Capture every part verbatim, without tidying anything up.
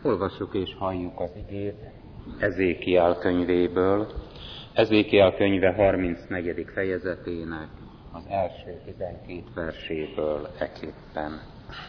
Olvassuk és halljuk az igét Ezékiel könyvéből, Ezékiel könyve harmincnegyedik fejezetének az első tizenkét verséből eképpen.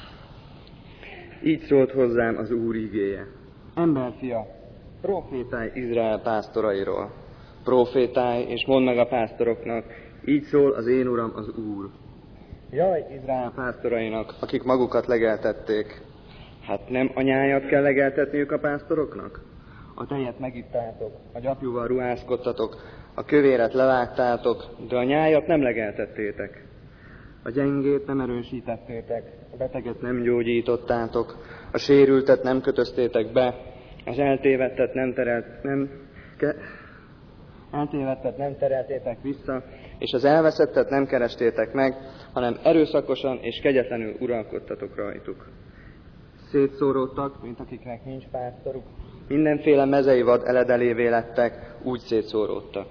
Így szólt hozzám az Úr igéje: Emberfia, profétálj Izrael pásztorairól, profétálj és mondd meg a pásztoroknak, így szól az én Uram az Úr. Jaj, Izrael pásztorainak, akik magukat legeltették, hát nem a nyájat kell legeltetniük a pásztoroknak? A tejet megittátok, a gyapjúval ruházkodtatok, a kövéret levágtátok, de a nyájat nem legeltettétek. A gyengét nem erősítettétek, a beteget nem gyógyítottátok, a sérültet nem kötöztétek be, az eltévedtet nem, terelt, nem, ke, eltévedtet nem tereltétek vissza, és az elveszettet nem kerestétek meg, hanem erőszakosan és kegyetlenül uralkodtatok rajtuk. Szétszóródtak, mint akiknek nincs pásztoruk, mindenféle mezei vad eledelévé lettek, úgy szétszóródtak.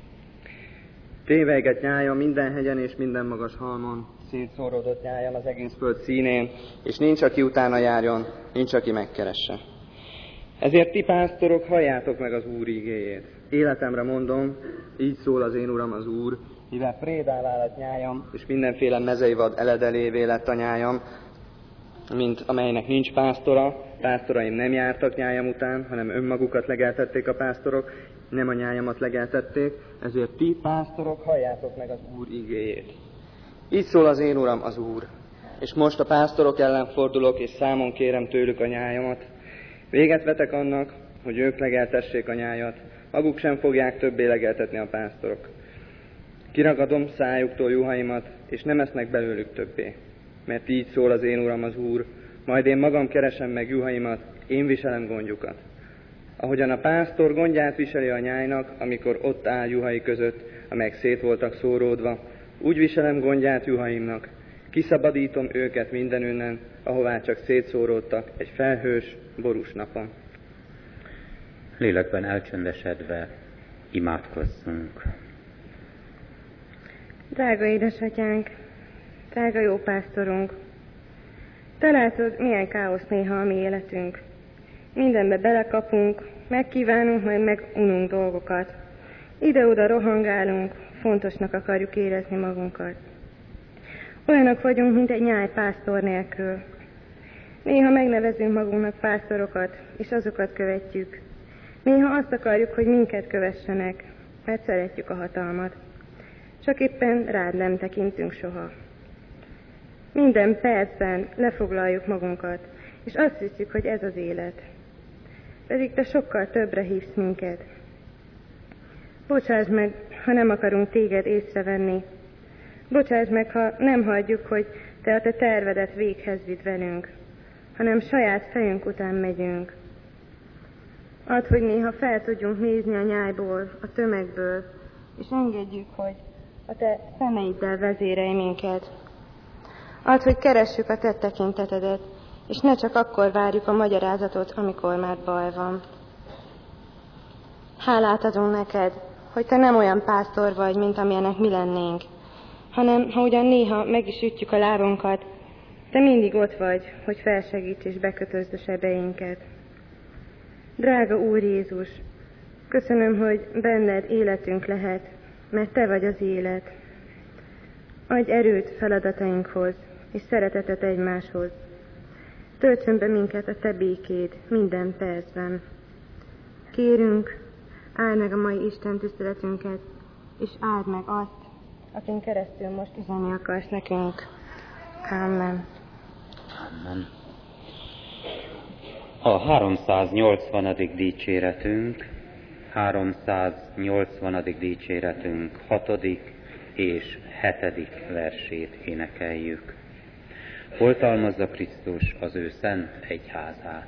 Tévejgett nyája minden hegyen és minden magas halmon, szétszóródott nyájam az egész föld színén, és nincs, aki utána járjon, nincs, aki megkeresse. Ezért ti pásztorok, halljátok meg az Úr igéjét. Életemre mondom, így szól az én Uram az Úr, mivel prédává lett nyájam, és mindenféle mezei vad eledelévé lett a nyájam, mint amelynek nincs pásztora, pásztoraim nem jártak nyájam után, hanem önmagukat legeltették a pásztorok, nem a nyájamat legeltették, ezért ti pásztorok, halljátok meg az Úr igéjét. Így szól az én Uram az Úr, és most a pásztorok ellen fordulok, és számon kérem tőlük a nyájamat. Véget vetek annak, hogy ők legeltessék a nyájat, maguk sem fogják többé legeltetni a pásztorok. Kiragadom szájuktól juhaimat, és nem esznek belőlük többé. Mert így szól az én Uram az Úr, majd én magam keresem meg juhaimat, én viselem gondjukat. Ahogyan a pásztor gondját viseli a nyájnak, amikor ott áll juhai között, amelyek szét voltak szóródva, úgy viselem gondját juhaimnak, kiszabadítom őket mindenünnen, ahová csak szétszóródtak egy felhős, borús napon. Lélekben elcsöndesedve imádkozzunk. Drága édesatyánk, drága jó pásztorunk, te látod, milyen káosz néha a mi életünk. Mindenbe belekapunk, megkívánunk, majd megununk dolgokat. Ide-oda rohangálunk, fontosnak akarjuk érezni magunkat. Olyanok vagyunk, mint egy nyáj pásztor nélkül. Néha megnevezünk magunknak pásztorokat, és azokat követjük. Néha azt akarjuk, hogy minket kövessenek, mert szeretjük a hatalmat. Csak éppen rád nem tekintünk soha. Minden percben lefoglaljuk magunkat, és azt hiszük, hogy ez az élet. Pedig te sokkal többre hívsz minket. Bocsáss meg, ha nem akarunk téged észrevenni. Bocsáss meg, ha nem hagyjuk, hogy te a te tervedet véghez vidd velünk, hanem saját fejünk után megyünk. Add, hogy néha fel tudjunk nézni a nyájból, a tömegből, és engedjük, hogy a te szemeiddel vezérelj minket. Add, hogy keressük a te tekintetedet, és ne csak akkor várjuk a magyarázatot, amikor már baj van. Hálát adunk neked, hogy te nem olyan pásztor vagy, mint amilyenek mi lennénk, hanem ha ugyan néha meg is ütjük a lábunkat, te mindig ott vagy, hogy felsegíts és bekötözd a sebeinket. Drága Úr Jézus, köszönöm, hogy benned életünk lehet, mert te vagy az élet. Adj erőt feladatainkhoz, és szeretetet egymáshoz. Töltsön be minket a te békéd minden percben. Kérünk, áld meg a mai Isten tiszteletünket, és áld meg azt, akin keresztül most üzenni akarsz nekünk. Amen. Amen. A háromszáznyolcvanadik dicséretünk, háromszáznyolcvanadik dicséretünk hatodik és hetedik versét énekeljük. Oltalmazza Krisztus az ő szent egyházát.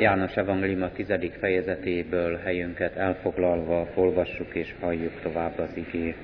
János evangéliuma tizedik fejezetéből helyünket elfoglalva olvassuk és halljuk tovább az igét.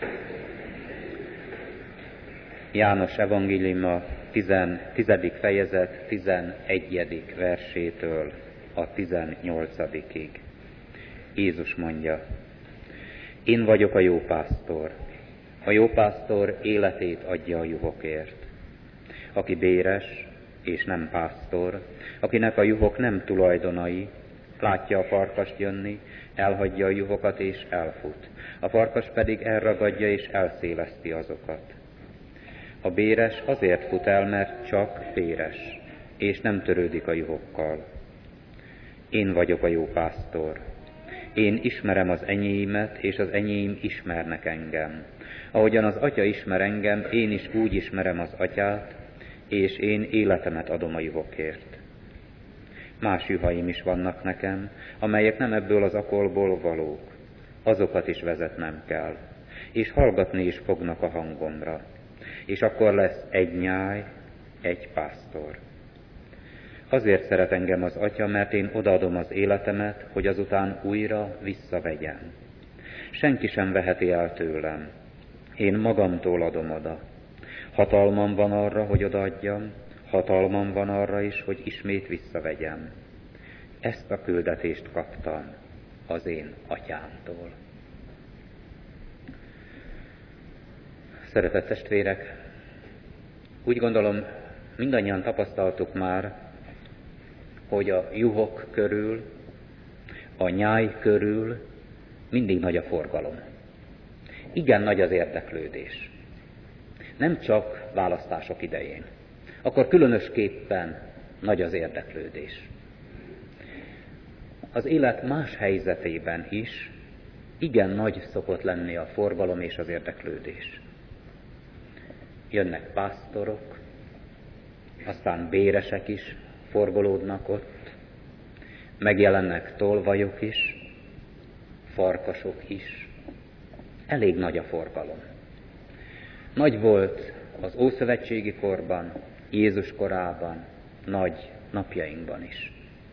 János evangéliuma tizedik fejezet tizenegyedik versétől a tizennyolcadikig. Jézus mondja: Én vagyok a jó pásztor. A jó pásztor életét adja a juhokért. Aki béres és nem pásztor, akinek a juhok nem tulajdonai, látja a farkast jönni, elhagyja a juhokat és elfut. A farkas pedig elragadja és elszéleszti azokat. A béres azért fut el, mert csak béres, és nem törődik a juhokkal. Én vagyok a jó pásztor. Én ismerem az enyéimet, és az enyéim ismernek engem. Ahogyan az Atya ismer engem, én is úgy ismerem az Atyát, és én életemet adom a juhokért. Más juhaim is vannak nekem, amelyek nem ebből az akolból valók. Azokat is vezetnem kell, és hallgatni is fognak a hangomra. És akkor lesz egy nyáj, egy pásztor. Azért szeret engem az Atya, mert én odaadom az életemet, hogy azután újra visszavegyem. Senki sem veheti el tőlem. Én magamtól adom oda. Hatalmam van arra, hogy odaadjam, hatalmam van arra is, hogy ismét visszavegyem. Ezt a küldetést kaptam az én Atyámtól. Szeretett testvérek, úgy gondolom, mindannyian tapasztaltuk már, hogy a juhok körül, a nyáj körül mindig nagy a forgalom. Igen nagy az érdeklődés. Nem csak választások idején. Akkor különösképpen nagy az érdeklődés. Az élet más helyzetében is igen nagy szokott lenni a forgalom és az érdeklődés. Jönnek pásztorok, aztán béresek is forgolódnak ott, megjelennek tolvajok is, farkasok is. Elég nagy a forgalom. Nagy volt az ószövetségi korban, Jézus korában, nagy napjainkban is.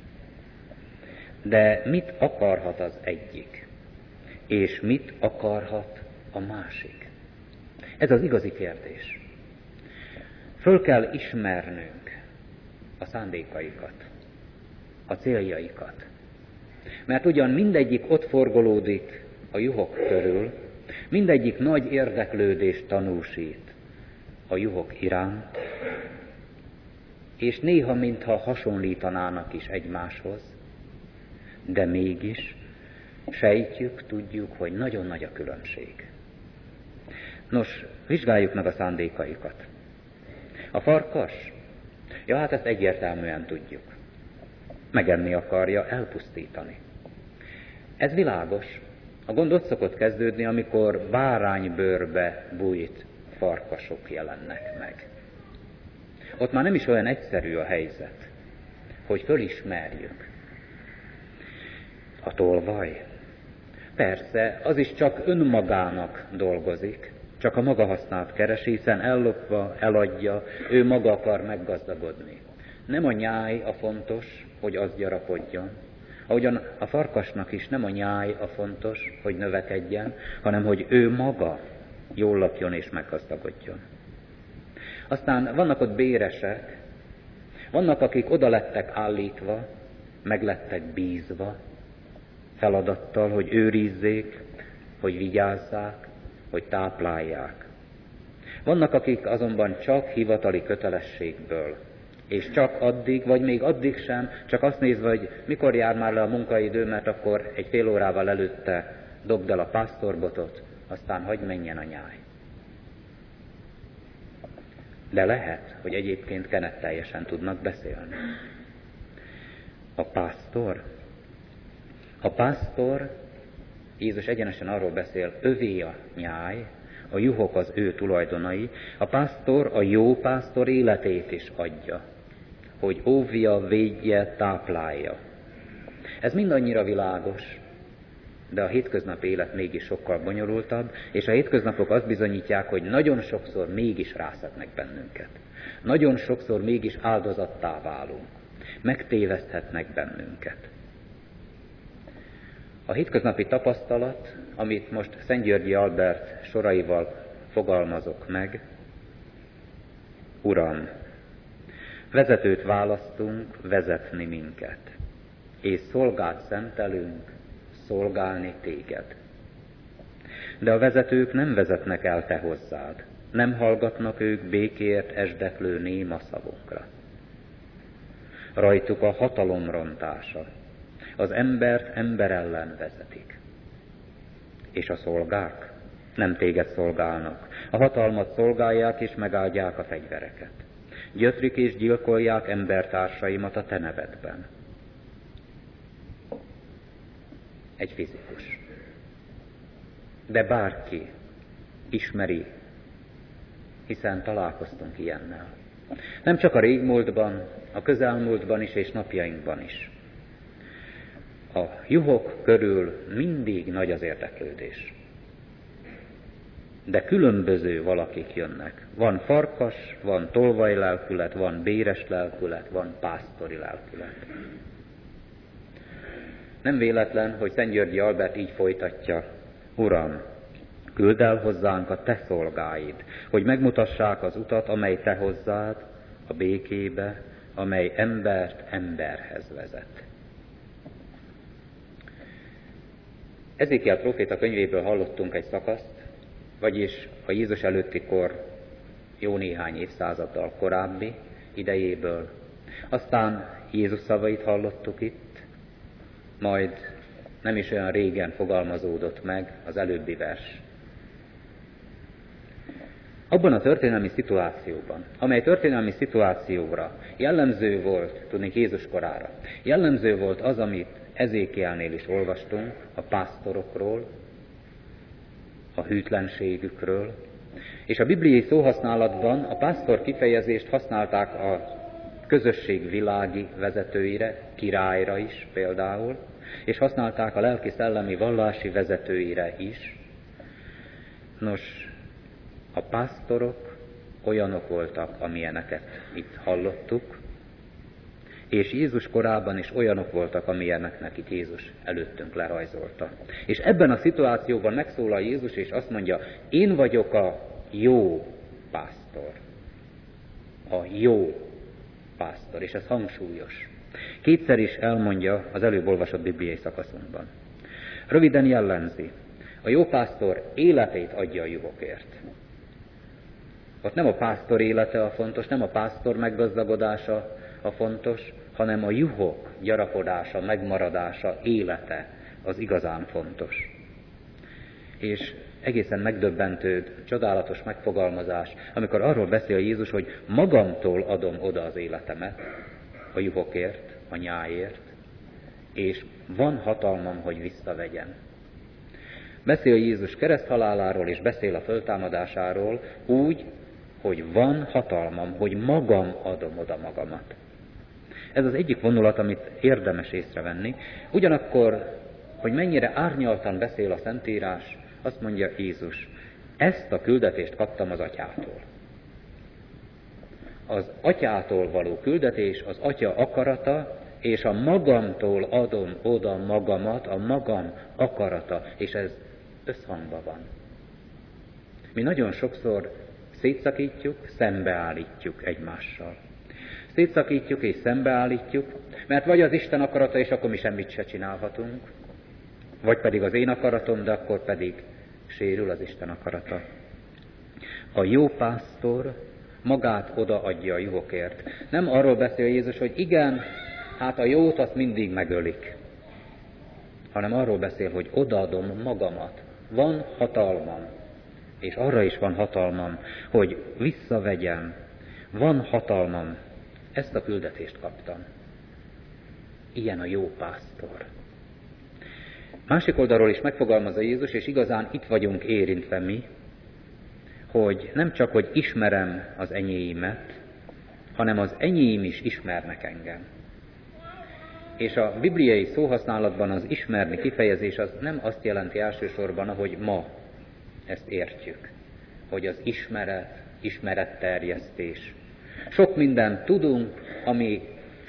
De mit akarhat az egyik, és mit akarhat a másik? Ez az igazi kérdés. Föl kell ismernünk a szándékaikat, a céljaikat. Mert ugyan mindegyik ott forgolódik a juhok körül, mindegyik nagy érdeklődést tanúsít a juhok iránt, és néha mintha hasonlítanának is egymáshoz, de mégis sejtjük, tudjuk, hogy nagyon nagy a különbség. Nos, vizsgáljuk meg a szándékaikat. A farkas? Ja, hát ezt egyértelműen tudjuk. Megenni akarja, elpusztítani. Ez világos. A gond ott szokott kezdődni, amikor báránybőrbe bújt farkasok jelennek meg. Ott már nem is olyan egyszerű a helyzet, hogy fölismerjük. A tolvaj? Persze, az is csak önmagának dolgozik, csak a maga hasznát keresi, hiszen ellopva, eladja, ő maga akar meggazdagodni. Nem a nyáj a fontos, hogy az gyarapodjon. Ahogyan a farkasnak is nem a nyáj a fontos, hogy növekedjen, hanem hogy ő maga jól lakjon és meggazdagodjon. Aztán vannak ott béresek, vannak, akik oda lettek állítva, meg lettek bízva, feladattal, hogy őrizzék, hogy vigyázzák, hogy táplálják. Vannak, akik azonban csak hivatali kötelességből, és csak addig, vagy még addig sem, csak azt nézve, hogy mikor jár már le a munkaidő, mert akkor egy fél órával előtte dobd el a pásztorbotot, aztán hagyj menjen a nyáj. De lehet, hogy egyébként kenetteljesen tudnak beszélni. A pásztor? A pásztor, Jézus egyenesen arról beszél, övé a nyáj, a juhok az ő tulajdonai, a pásztor, a jó pásztor életét is adja, hogy óvja, védje, táplálja. Ez mindannyira világos, de a hétköznapi élet mégis sokkal bonyolultabb, és a hétköznapok azt bizonyítják, hogy nagyon sokszor mégis rászednek bennünket. Nagyon sokszor mégis áldozattá válunk. megtéveszthetnek bennünket. A hétköznapi tapasztalat, amit most Szentgyörgyi Albert soraival fogalmazok meg: Uram, vezetőt választunk vezetni minket, és szolgát szentelünk szolgálni téged. De a vezetők nem vezetnek el te hozzád, nem hallgatnak ők békért esdeklő néma szavunkra. Rajtuk a hatalom rontása, az embert ember ellen vezetik. És a szolgák nem téged szolgálnak, a hatalmat szolgálják és megáldják a fegyvereket. Gyötrik és gyilkolják embertársaimat a te nevedben. Egy fizikus. De bárki ismeri, hiszen találkoztunk ilyennel. Nem csak a régmúltban, a közelmúltban is és napjainkban is. A juhok körül mindig nagy az érdeklődés. De különböző valakik jönnek. Van farkas, van tolvaj lelkület, van béres lelkület, van pásztori lelkület. Nem véletlen, hogy Szentgyörgyi Albert így folytatja: Uram, küldd el hozzánk a te szolgáid, hogy megmutassák az utat, amely te hozzád, a békébe, amely embert emberhez vezet. Ezékiel próféta könyvéből hallottunk egy szakaszt, vagyis a Jézus előtti kor jó néhány évszázaddal korábbi idejéből. Aztán Jézus szavait hallottuk itt, majd nem is olyan régen fogalmazódott meg az előbbi vers. Abban a történelmi szituációban, amely történelmi szituációra jellemző volt, tudnék Jézus korára, jellemző volt az, amit Ezékielnél is olvastunk, a pásztorokról, a hűtlenségükről, és a bibliai szóhasználatban a pásztor kifejezést használták a közösség világi vezetőire, királyra is például, és használták a lelki-szellemi vallási vezetőire is. Nos, a pásztorok olyanok voltak, amilyeneket itt hallottuk, és Jézus korában is olyanok voltak, amilyeneknek itt Jézus előttünk lerajzolta. És ebben a szituációban megszólal Jézus, és azt mondja: én vagyok a jó pásztor. A jó pásztor, és ez hangsúlyos. Kétszer is elmondja az előbb olvasott bibliai szakaszunkban. Röviden jellemzi: a jó pásztor életét adja a juhokért. Ott nem a pásztor élete a fontos, nem a pásztor meggazdagodása a fontos, hanem a juhok gyarapodása, megmaradása, élete az igazán fontos. És egészen megdöbbentő, csodálatos megfogalmazás, amikor arról beszél Jézus, hogy magamtól adom oda az életemet a juhokért, a nyáért, és van hatalmam, hogy visszavegyem. Beszél Jézus kereszthaláláról, és beszél a föltámadásáról úgy, hogy van hatalmam, hogy magam adom oda magamat. Ez az egyik vonulat, amit érdemes észrevenni. Ugyanakkor, hogy mennyire árnyaltan beszél a Szentírás, azt mondja Jézus: ezt a küldetést kaptam az Atyától. Az Atyától való küldetés, az Atya akarata, és a magamtól adom oda magamat, a magam akarata, és ez összhangban van. Mi nagyon sokszor szétszakítjuk, szembeállítjuk egymással. Szétszakítjuk és szembeállítjuk, mert vagy az Isten akarata, és akkor mi semmit se csinálhatunk, vagy pedig az én akaratom, de akkor pedig sérül az Isten akarata. A jó pásztor magát odaadja a juhokért. Nem arról beszél Jézus, hogy igen, hát a jót azt mindig megölik, hanem arról beszél, hogy odaadom magamat. Van hatalmam, és arra is van hatalmam, hogy visszavegyem. Van hatalmam. Ezt a küldetést kaptam. Ilyen a jó pásztor. Másik oldalról is megfogalmazza Jézus, és igazán itt vagyunk érintve mi, hogy nem csak, hogy ismerem az enyéimet, hanem az enyém is ismernek engem. És a bibliai szóhasználatban az ismerni kifejezés az nem azt jelenti elsősorban, ahogy ma ezt értjük, hogy az ismeret, ismeretterjesztés. Sok mindent tudunk, ami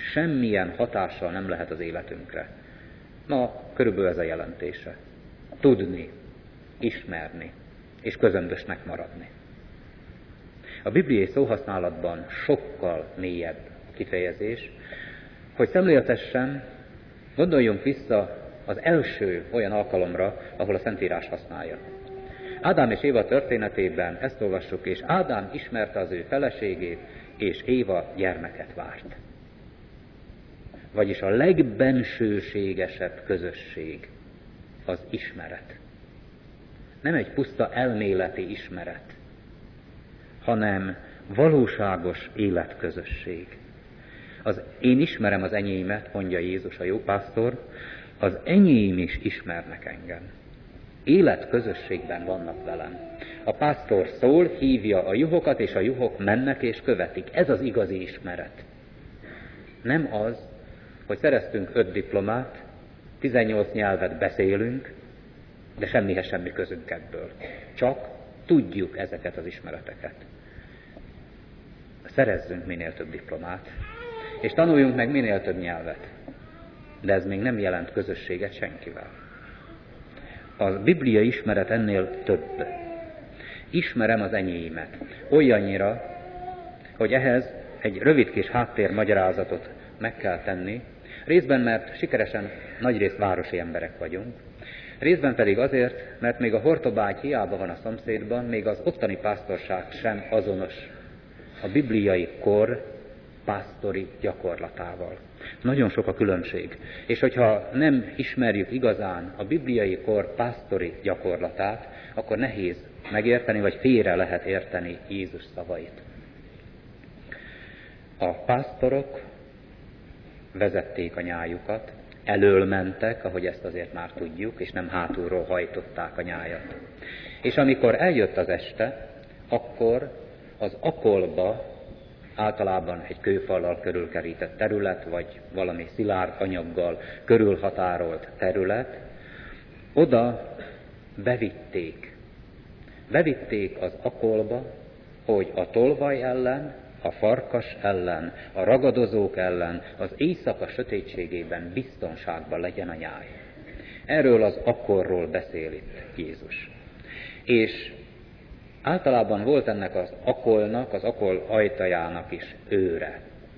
semmilyen hatással nem lehet az életünkre. Ma körülbelül ez a jelentése. Tudni, ismerni, és közömbösnek maradni. A bibliai szóhasználatban sokkal mélyebb kifejezés, hogy szemléltessen, gondoljunk vissza az első olyan alkalomra, ahol a Szentírás használja. Ádám és Éva történetében ezt olvassuk, és Ádám ismerte az ő feleségét, és Éva gyermeket várt. Vagyis a legbensőségesebb közösség az ismeret. Nem egy puszta elméleti ismeret, hanem valóságos életközösség. Az én ismerem az enyémet, mondja Jézus a jó pásztor, az enyém is ismernek engem. Életközösségben vannak velem. A pásztor szól, hívja a juhokat, és a juhok mennek és követik. Ez az igazi ismeret. Nem az, hogy szereztünk öt diplomát, tizennyolc nyelvet beszélünk, de semmihez semmi közünk ebből. Csak tudjuk ezeket az ismereteket. Szerezzünk minél több diplomát, és tanuljunk meg minél több nyelvet. De ez még nem jelent közösséget senkivel. A Biblia ismeret ennél több. Ismerem az enyémet. Olyannyira, hogy ehhez egy rövid kis háttérmagyarázatot meg kell tenni, részben, mert sikeresen nagyrészt városi emberek vagyunk, részben pedig azért, mert még a hortobágy hiába van a szomszédban, még az ottani pásztorság sem azonos a bibliai kor pásztori gyakorlatával. Nagyon sok a különbség. És hogyha nem ismerjük igazán a bibliai kor pásztori gyakorlatát, akkor nehéz megérteni, vagy félre lehet érteni Jézus szavait. A pásztorok vezették a nyájukat, elől mentek, ahogy ezt azért már tudjuk, és nem hátulról hajtották a nyájat. És amikor eljött az este, akkor az akolba, általában egy kőfallal körülkerített terület, vagy valami szilárd anyaggal körülhatárolt terület, oda bevitték. Bevitték az akolba, hogy a tolvaj ellen, a farkas ellen, a ragadozók ellen, az éjszaka sötétségében biztonságban legyen a nyáj. Erről az akolról beszél itt Jézus. És általában volt ennek az akolnak, az akol ajtajának is őre.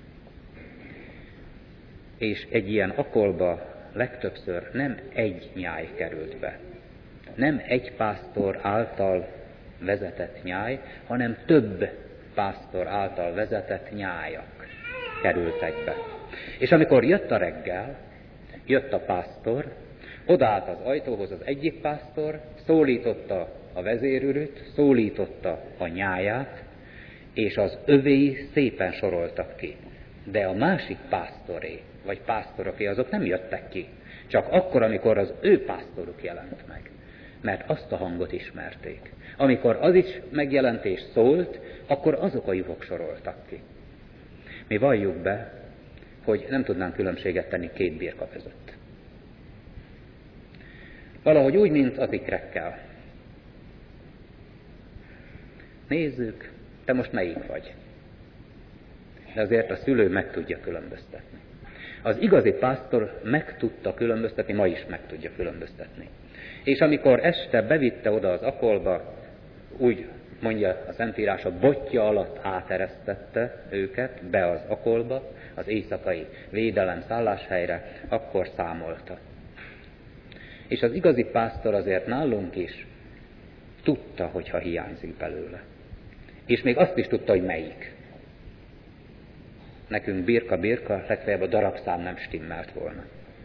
És egy ilyen akolba legtöbbször nem egy nyáj került be. Nem egy pásztor által vezetett nyáj, hanem több pásztor által vezetett nyájak kerültek be. És amikor jött a reggel, jött a pásztor, odaállt az ajtóhoz az egyik pásztor, szólította a vezérőröt, szólította a nyáját, és az övéi szépen soroltak ki. De a másik pásztoré, vagy pásztoroké, azok nem jöttek ki. Csak akkor, amikor az ő pásztoruk jelent meg. Mert azt a hangot ismerték. Amikor az is megjelent és szólt, akkor azok a juhok soroltak ki. Mi valljuk be, hogy nem tudnánk különbséget tenni két birka között. Valahogy úgy, mint az ikrekkel. Nézzük, te most melyik vagy? De azért a szülő meg tudja különböztetni. Az igazi pásztor meg tudta különböztetni, ma is meg tudja különböztetni. És amikor este bevitte oda az akolba, úgy mondja a Szentírás, a botja alatt áteresztette őket be az akolba, az éjszakai védelem szálláshelyre, akkor számolta. És az igazi pásztor azért nálunk is tudta, hogyha hiányzik belőle. És még azt is tudta, hogy melyik. Nekünk birka-birka, legfeljebb a darabszám nem stimmelt volna.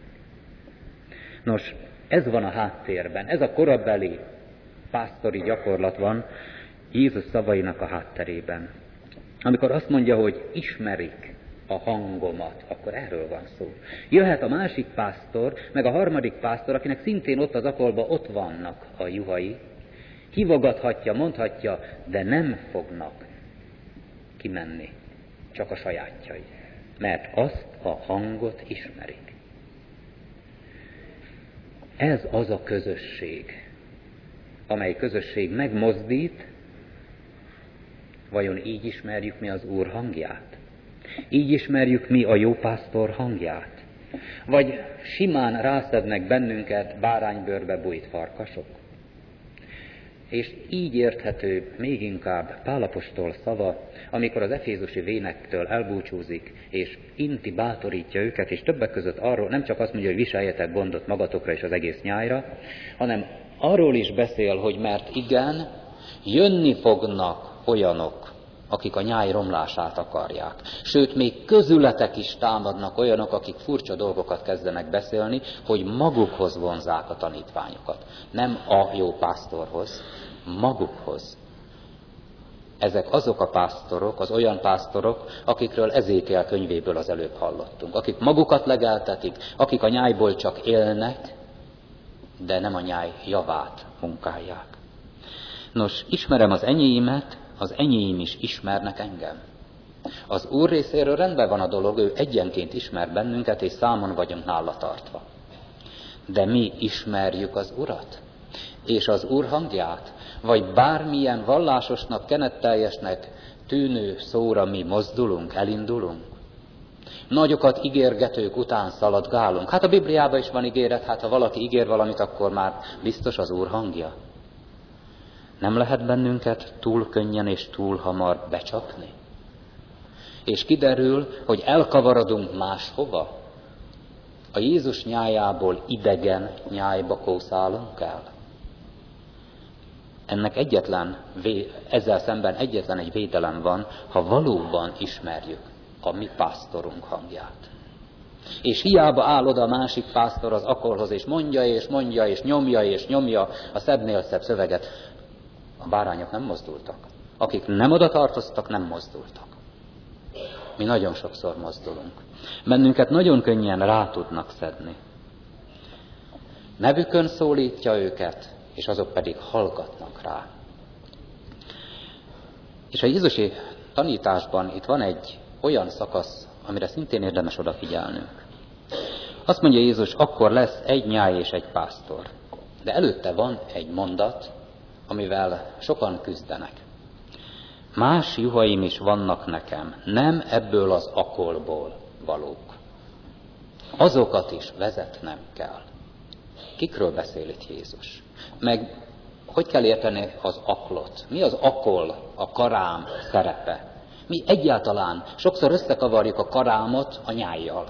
Nos, ez van a háttérben, ez a korabeli pásztori gyakorlat van Jézus szavainak a hátterében. Amikor azt mondja, hogy ismerik a hangomat, akkor erről van szó. Jöhet a másik pásztor, meg a harmadik pásztor, akinek szintén ott az akolba ott vannak a juhai, hívogathatja, mondhatja, de nem fognak kimenni, csak a sajátjai, mert azt a hangot ismerik. Ez az a közösség, amely közösség megmozdít, vajon így ismerjük mi az Úr hangját? Így ismerjük mi a jó pásztor hangját? Vagy simán rászednek bennünket báránybőrbe bújt farkasok? És így érthető még inkább Pál apostol szava, amikor az efézusi vénektől elbúcsúzik, és inti, bátorítja őket, és többek között arról nem csak azt mondja, hogy viseljetek gondot magatokra és az egész nyájra, hanem arról is beszél, hogy mert igen, jönni fognak olyanok, akik a nyáj romlását akarják. Sőt, még közületek is támadnak olyanok, akik furcsa dolgokat kezdenek beszélni, hogy magukhoz vonzák a tanítványokat. Nem a jó pásztorhoz, magukhoz. Ezek azok a pásztorok, az olyan pásztorok, akikről Ezékiel könyvéből az előbb hallottunk. Akik magukat legeltetik, akik a nyájból csak élnek, de nem a nyáj javát munkálják. Nos, ismerem az enyéimet, az enyém is ismernek engem. Az Úr részéről rendben van a dolog, ő egyenként ismer bennünket, és számon vagyunk nála tartva. De mi ismerjük az Urat, és az Úr hangját, vagy bármilyen vallásosnak, kenetteljesnek tűnő szóra mi mozdulunk, elindulunk. Nagyokat ígérgetők után szaladgálunk. Hát a Bibliában is van ígéret, hát ha valaki ígér valamit, akkor már biztos az Úr hangja. Nem lehet bennünket túl könnyen és túl hamar becsapni. És kiderül, hogy elkavarodunk máshova. A Jézus nyájából idegen nyájba kószálunk el. Ennek egyetlen, ezzel szemben egyetlen egy védelem van, ha valóban ismerjük a mi pásztorunk hangját. És hiába áll oda a másik pásztor az akolhoz, és mondja, és mondja, és nyomja, és nyomja a szebbnél szebb szöveget. A bárányok nem mozdultak. Akik nem oda tartoztak, nem mozdultak. Mi nagyon sokszor mozdulunk. Bennünket nagyon könnyen rá tudnak szedni. Nevükön szólítja őket, és azok pedig hallgatnak rá. És a jézusi tanításban itt van egy olyan szakasz, amire szintén érdemes odafigyelnünk. Azt mondja Jézus, akkor lesz egy nyáj és egy pásztor. De előtte van egy mondat, amivel sokan küzdenek. Más juhaim is vannak nekem, nem ebből az akolból valók. Azokat is vezetnem kell. Kikről beszél itt Jézus? Meg hogy kell érteni az aklot? Mi az akol, a karám szerepe? Mi egyáltalán sokszor összekavarjuk a karámot a nyájjal.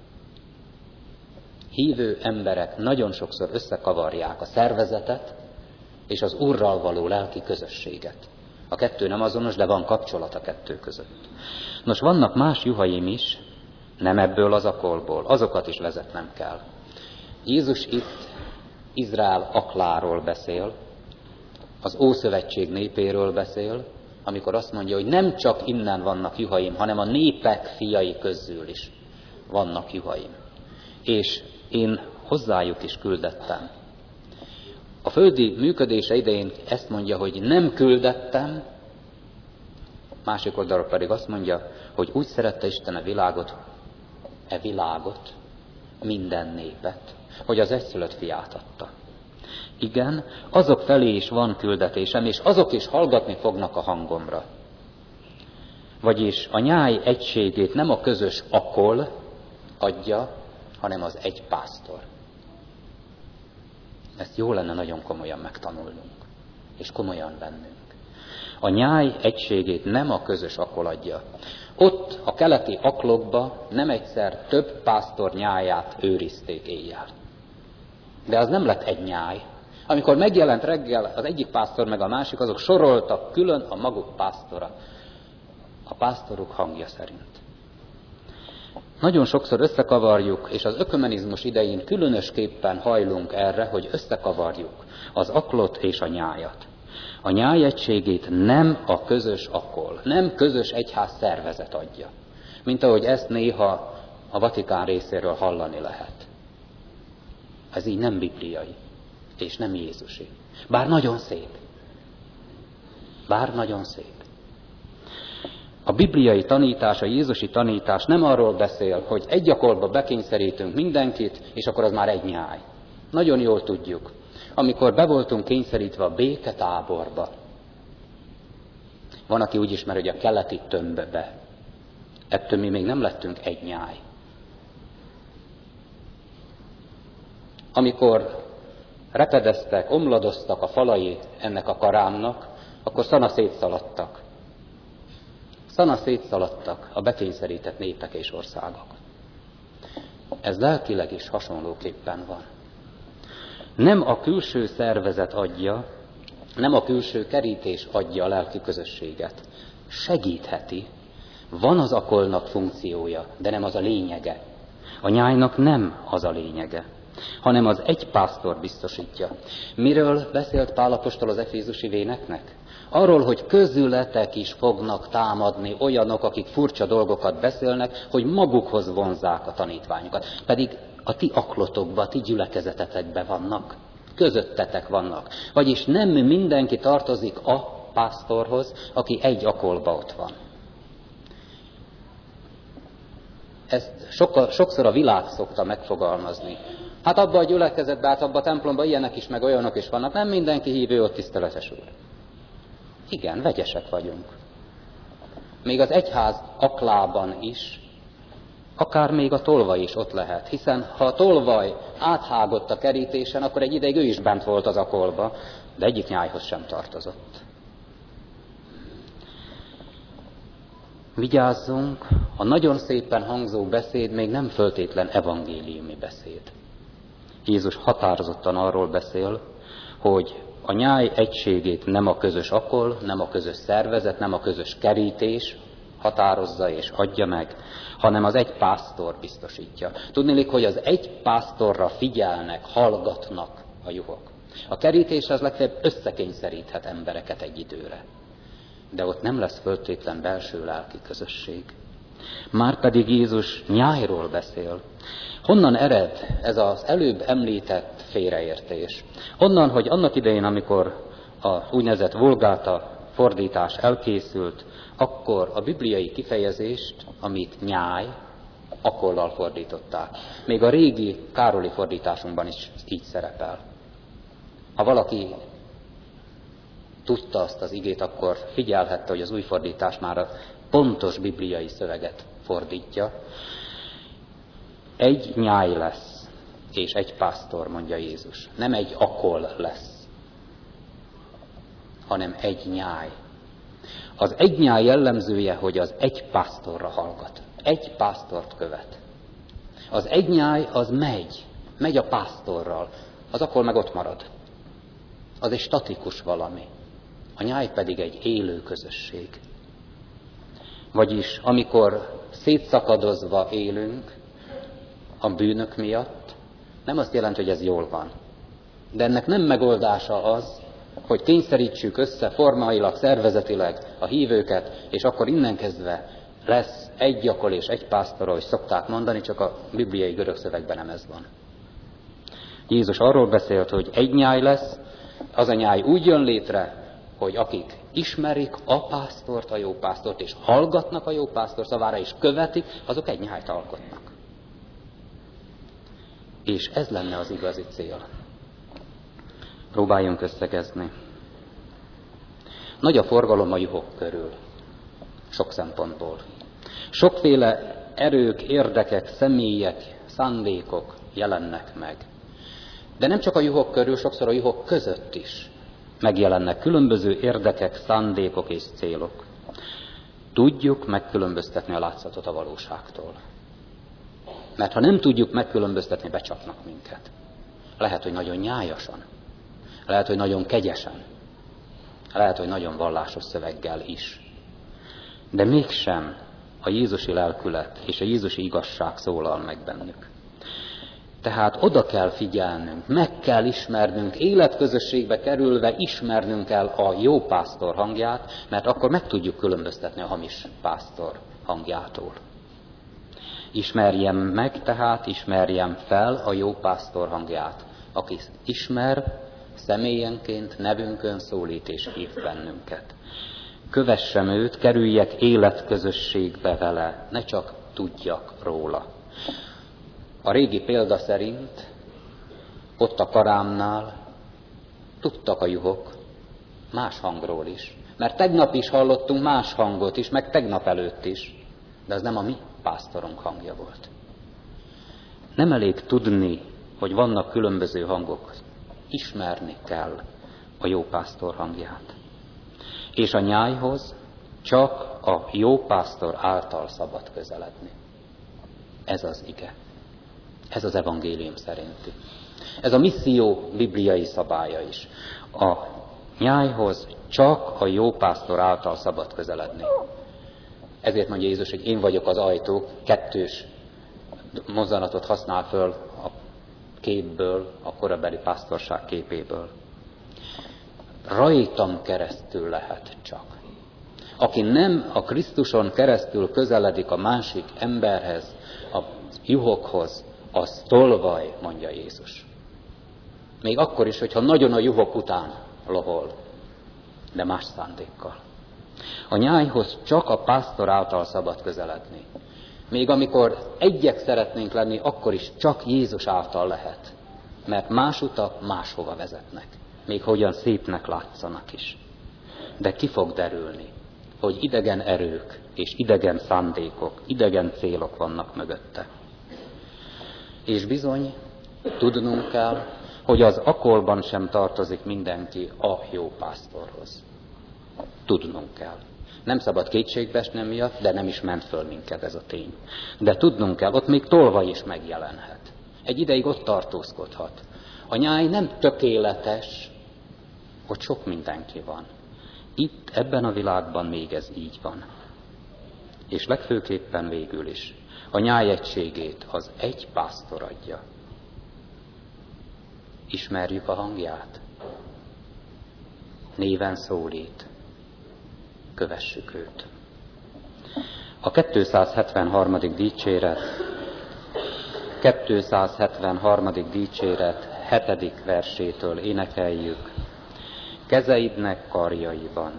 Hívő emberek nagyon sokszor összekavarják a szervezetet és az Úrral való lelki közösséget. A kettő nem azonos, de van kapcsolat a kettő között. Nos, vannak más juhaim is, nem ebből az akolból, azokat is vezetnem kell. Jézus itt Izrael akláról beszél, az Ószövetség népéről beszél, amikor azt mondja, hogy nem csak innen vannak juhaim, hanem a népek fiai közül is vannak juhaim. És én hozzájuk is küldettem. A földi működése idején ezt mondja, hogy nem küldettem, másik oldalról pedig azt mondja, hogy úgy szerette Isten a világot, e világot, minden népet, hogy az egyszülött fiát adta. Igen, azok felé is van küldetésem, és azok is hallgatni fognak a hangomra. Vagyis a nyáj egységét nem a közös akol adja, hanem az egy pásztor. Ezt jó lenne nagyon komolyan megtanulnunk, és komolyan vennünk. A nyáj egységét nem a közös akol adja. Ott a keleti aklokba nem egyszer több pásztor nyáját őrizték éjjel. De az nem lett egy nyáj. Amikor megjelent reggel az egyik pásztor meg a másik, azok soroltak külön a maguk pásztora, a pásztoruk hangja szerint. Nagyon sokszor összekavarjuk, és az ökumenizmus idején különösképpen hajlunk erre, hogy összekavarjuk az aklot és a nyájat. A nyáj egységét nem a közös akol, nem közös egyház szervezet adja, mint ahogy ezt néha a Vatikán részéről hallani lehet. Ez így nem bibliai, és nem jézusi. Bár nagyon szép. Bár nagyon szép. A bibliai tanítás, a jézusi tanítás nem arról beszél, hogy egy akolba bekényszerítünk mindenkit, és akkor az már egy nyáj. Nagyon jól tudjuk, amikor be voltunk kényszerítve a béketáborba. Van, aki úgy ismer, hogy a keleti tömbbe. Ettől mi még nem lettünk egy nyáj. Amikor repedeztek, omladoztak a falai ennek a karámnak, akkor szana szétszaladtak. Szana szétszaladtak a bekényszerített népek és országok. Ez lelkileg is hasonlóképpen van. Nem a külső szervezet adja, nem a külső kerítés adja a lelki közösséget. Segítheti, van az akolnak funkciója, de nem az a lényege. A nyájnak nem az a lényege, hanem az egy pásztor biztosítja. Miről beszélt Pál apostol az efézusi véneknek? Arról, hogy közületek is fognak támadni olyanok, akik furcsa dolgokat beszélnek, hogy magukhoz vonzzák a tanítványokat. Pedig a ti aklotokban, a ti gyülekezetetekben vannak, közöttetek vannak. Vagyis nem mindenki tartozik a pásztorhoz, aki egy akolba ott van. Ezt sokkal, sokszor a világ szokta megfogalmazni. Hát abban a gyülekezetben, hát abban a templomban ilyenek is, meg olyanok is vannak. Nem mindenki hívő ott, tiszteletes úr. Igen, vegyesek vagyunk. Még az egyház aklában is, akár még a tolvaj is ott lehet. Hiszen ha a tolvaj áthágott a kerítésen, akkor egy ideig ő is bent volt az akolba, de egyik nyájhoz sem tartozott. Vigyázzunk, a nagyon szépen hangzó beszéd még nem föltétlen evangéliumi beszéd. Jézus határozottan arról beszél, hogy a nyáj egységét nem a közös akol, nem a közös szervezet, nem a közös kerítés határozza és adja meg, hanem az egy pásztor biztosítja. Tudniillik, hogy az egy pásztorra figyelnek, hallgatnak a juhok. A kerítés az legfeljebb összekényszeríthet embereket egy időre. De ott nem lesz föltétlen belső lelki közösség. Márpedig Jézus nyájról beszél. Honnan ered ez az előbb említett félreértés? Onnan, hogy annak idején, amikor a úgynevezett vulgáta fordítás elkészült, akkor a bibliai kifejezést, amit nyáj, akollal fordították. Még a régi Károli fordításunkban is így szerepel. Ha valaki tudta azt az igét, akkor figyelhette, hogy az új fordítás már a pontos bibliai szöveget fordítja. Egy nyáj lesz, és egy pásztor, mondja Jézus. Nem egy akol lesz, hanem egy nyáj. Az egy nyáj jellemzője, hogy az egy pásztorra hallgat. Egy pásztort követ. Az egy nyáj az megy, megy a pásztorral, az akol meg ott marad. Az egy statikus valami. A nyáj pedig egy élő közösség. Vagyis amikor szétszakadozva élünk a bűnök miatt, nem azt jelenti, hogy ez jól van. De ennek nem megoldása az, hogy kényszerítsük össze formailag, szervezetileg a hívőket, és akkor innen kezdve lesz egy akol és egy pásztor, ahogy szokták mondani, csak a bibliai görög szövegben nem ez van. Jézus arról beszélt, hogy egy nyáj lesz, az a nyáj úgy jön létre, hogy akik ismerik a pásztort, a jó pásztort, és hallgatnak a jó pásztor szavára, és követik, azok egy nyájt alkotnak. És ez lenne az igazi cél. Próbáljunk összegezni. Nagy a forgalom a juhok körül, sok szempontból. Sokféle erők, érdekek, személyek, szándékok jelennek meg. De nem csak a juhok körül, sokszor a juhok között is megjelennek különböző érdekek, szándékok és célok. Tudjuk megkülönböztetni a látszatot a valóságtól. Mert ha nem tudjuk megkülönböztetni, becsapnak minket. Lehet, hogy nagyon nyájasan, lehet, hogy nagyon kegyesen, lehet, hogy nagyon vallásos szöveggel is. De mégsem a Jézusi lelkület és a Jézusi igazság szólal meg bennük. Tehát oda kell figyelnünk, meg kell ismernünk, életközösségbe kerülve ismernünk kell a jó pásztor hangját, mert akkor meg tudjuk különböztetni a hamis pásztor hangjától. Ismerjem meg, tehát ismerjem fel a jó pásztor hangját, aki ismer, személyenként, nevünkön szólít és hív bennünket. Kövessem őt, kerüljek életközösségbe vele, ne csak tudjak róla. A régi példa szerint ott a karámnál tudtak a juhok más hangról is. Mert tegnap is hallottunk más hangot is, meg tegnap előtt is. de az nem a mi pásztorunk hangja volt. Nem elég tudni, hogy vannak különböző hangok. Ismerni kell a jó pásztor hangját. És a nyájhoz csak a jó pásztor által szabad közeledni. Ez az ige. Ez az evangélium szerinti. Ez a misszió bibliai szabálya is. A nyájhoz csak a jó pásztor által szabad közeledni. Ezért mondja Jézus, hogy én vagyok az ajtó, kettős mozzanatot használ föl a képből, a korabeli pásztorság képéből. Rajtam keresztül lehet csak. Aki nem a Krisztuson keresztül közeledik a másik emberhez, a juhokhoz, az tolvaj, mondja Jézus. Még akkor is, hogyha nagyon a juhok után lovol, de más szándékkal. A nyájhoz csak a pásztor által szabad közeledni. Még amikor egyek szeretnénk lenni, akkor is csak Jézus által lehet. Mert más utak máshova vezetnek. Még hogyan szépnek látszanak is. De ki fog derülni, hogy idegen erők és idegen szándékok, idegen célok vannak mögötte. És bizony, tudnunk kell, hogy az akolban sem tartozik mindenki a jó pásztorhoz. Tudnunk kell. Nem szabad kétségbe esni miatt, de nem is ment föl minket ez a tény. De tudnunk kell, ott még tolvaj is megjelenhet. Egy ideig ott tartózkodhat. A nyáj nem tökéletes, hogy sok mindenki van. Itt, ebben a világban még ez így van. És legfőképpen végül is a nyáj egységét az egy pásztor adja. Ismerjük a hangját. Néven szólít. Kövessük őt. A kétszázhetvenharmadik dicséret, kétszázhetvenharmadik dicséret hetedik versétől énekeljük. Kezeidnek karjaiban.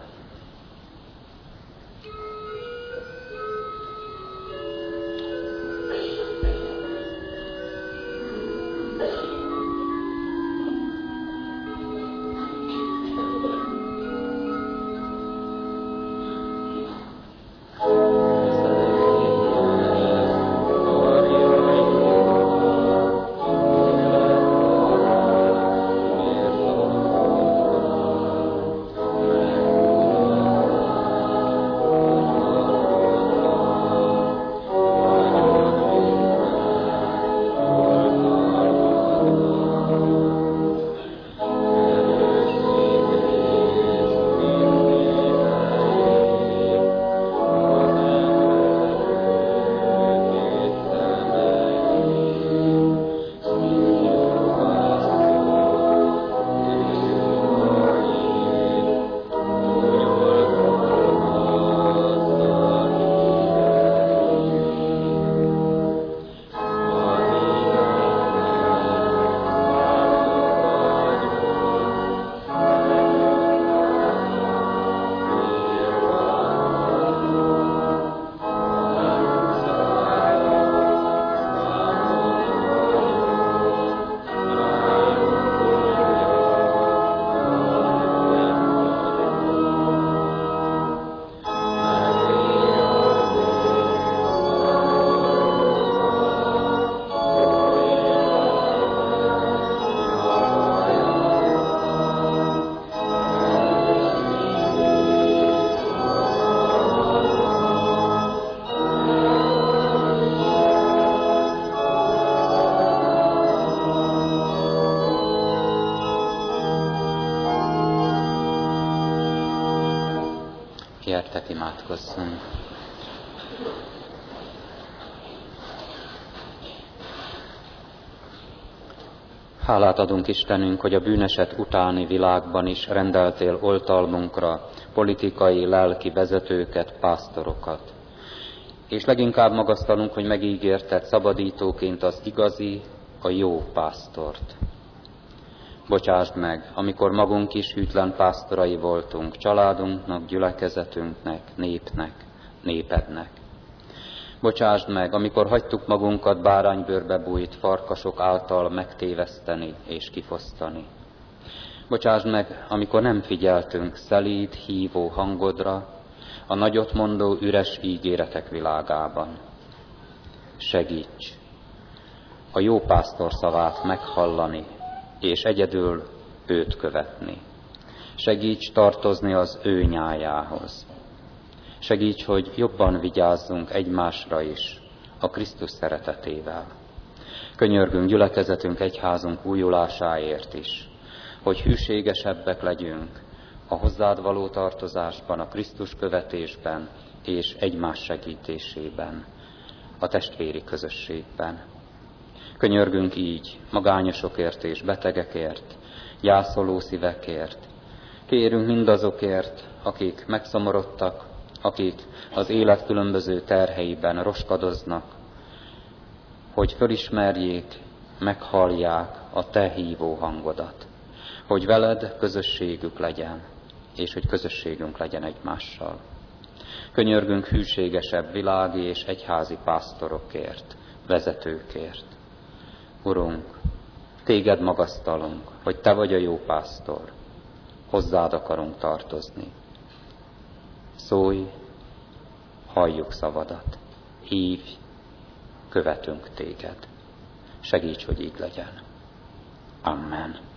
Gyertek, imádkozzunk! Hálát adunk Istenünk, hogy a bűneset utáni világban is rendeltél oltalmunkra politikai, lelki vezetőket, pásztorokat. És leginkább magasztalunk, hogy megígérted szabadítóként az igazi, a jó pásztort. Bocsásd meg, amikor magunk is hűtlen pásztorai voltunk, családunknak, gyülekezetünknek, népnek, népednek. Bocsásd meg, amikor hagytuk magunkat báránybőrbe bújt farkasok által megtéveszteni és kifosztani. Bocsásd meg, amikor nem figyeltünk szelíd, hívó hangodra, a nagyot mondó üres ígéretek világában. Segíts a jó pásztor szavát meghallani, és egyedül őt követni. Segíts tartozni az ő nyájához. Segíts, hogy jobban vigyázzunk egymásra is a Krisztus szeretetével. Könyörgünk gyülekezetünk, egyházunk újulásáért is, hogy hűségesebbek legyünk a hozzád való tartozásban, a Krisztus követésben és egymás segítésében, a testvéri közösségben. Könyörgünk így magányosokért és betegekért, gyászoló szívekért. Kérünk mindazokért, akik megszomorodtak, akik az élet különböző terheiben roskadoznak, hogy fölismerjék, meghallják a te hívó hangodat, hogy veled közösségük legyen, és hogy közösségünk legyen egymással. Könyörgünk hűségesebb világi és egyházi pásztorokért, vezetőkért. Urunk, téged magasztalunk, hogy te vagy a jó pásztor, hozzád akarunk tartozni. Szólj, halljuk szavadat, hívj, követünk téged. Segíts, hogy így legyen. Amen.